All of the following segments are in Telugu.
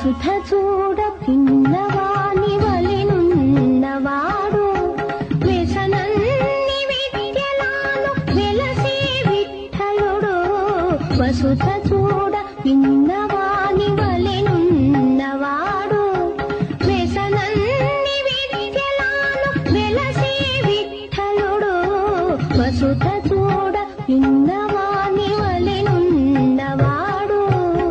వసుధ చూడ పిన్నవాని వలెనున్నవాడు వ్యసనన్ని విద్యలాను వెలసే విఠలుడు వసుధ చూడ పిన్నవాని వలెనున్నవాడు వ్యసనన్ని విద్యలాను వెలసే విఠలుడు వసుధ చూడ పిన్నవాని వలెనున్నవాడు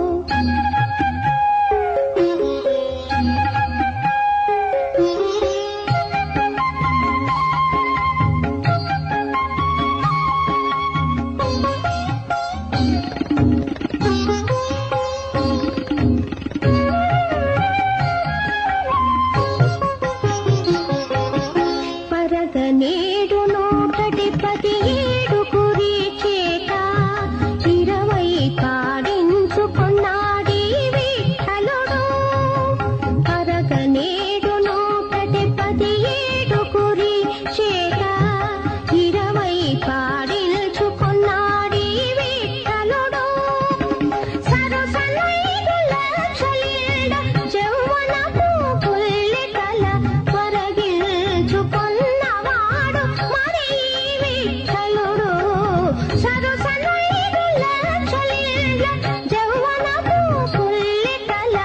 పరగనేడు 117 కురి చేత 20 కాడించుకొన్నాడి విఠలుడు పరగనేడు 117 కురి చేత 20 కాడించుకొన్నాడి విఠలుడు సరసనైదు లక్షలిండ జౌవనపు పుల్లికల వరగిల్చుకొన్నవాడు మరి విఠలుడు సరసనైదు లక్షలిండ జౌవనపు పుల్లికల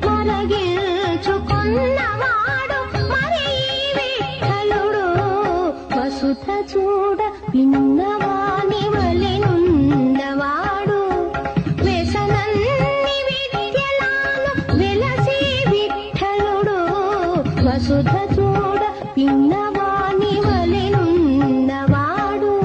వరగిల్చుకొన్నవాడు మరి విఠలుడు వసుధ చూడ పిన్నవాని వలెనున్నవాడు వ్యసనన్ని విద్యలాను వెలసే విఠలుడు వసుధ చూడ పిన్నవాని వలెనున్నవాడు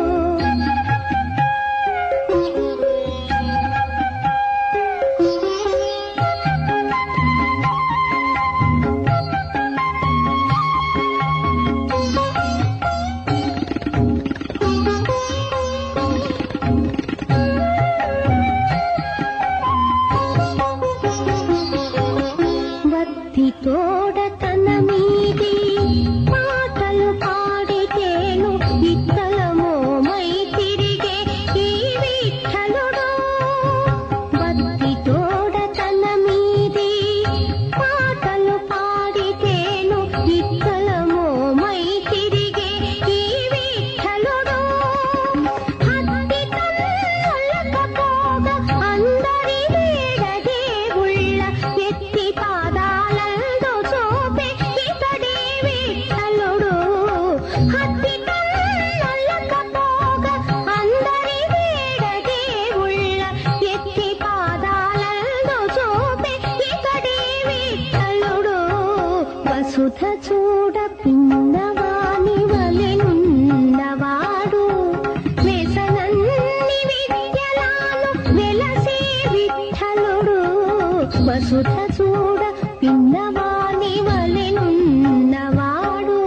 వత్తి తోడ తన మీది పాటలు పాడితేను ఇత్తలమోమై తిరిగే ఈ విఠలుడు వత్తి తోడ తన మీది పాటలు పాడితేను ఇత్తలమోమై తిరిగే ఈ విఠలుడు హత్తి తన్నొల్లకపోగా అందరి వేడదేవుళ్ళ ఎత్తి పాదాలందు చూపే ఇతడే విఠలుడు హత్తి తన్నొల్లకపోగా అందరి వేడదేవుళ్ళ ఎత్తి పాదాలందు చూపే ఇతడే విఠలుడు వసుధ చూడ పిన్నవాని వలెనున్నవాడు వ్యసనన్ని విద్యలాను వెలసే విఠలుడు వసుధ చూడ పిన్నవాని వలెనున్నవాడు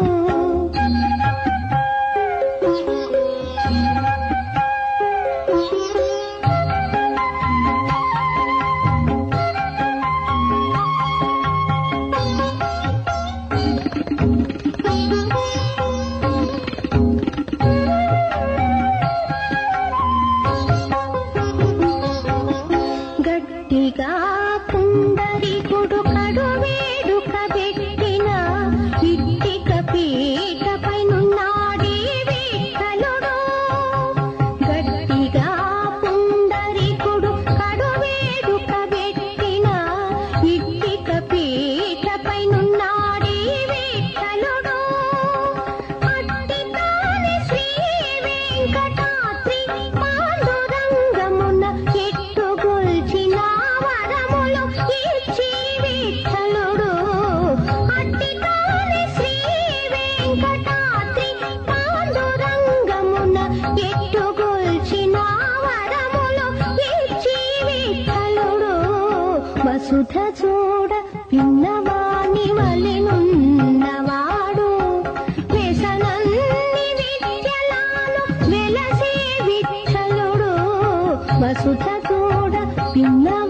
గట్టిగా పుండరీకుడు కడువేడుక పెట్టిన ఇట్టిక పీటపైనున్నాడి విఠలుడు గట్టిగా పుండరీకుడు కడువేడుక పెట్టిన ఇట్టిక పీటపైనున్నాడి విఠలుడు అట్టి తానే శ్రీ వెంకటాద్రి పాండురంగమున ఎట్టుగొల్చిన వరములు ఇచ్చి విఠలుడు అట్టి తానే శ్రీ వెంకటాద్రి పాండురంగమున ఎట్టుగొల్చిన వరములు ఇచ్చి విఠలుడు వసుధ చూడ పిన్నవాని వలెనున్నవాడు వ్యసనన్ని విద్యలాను వెలసే విఠలుడు వసుధ చూడ పిన్నవాని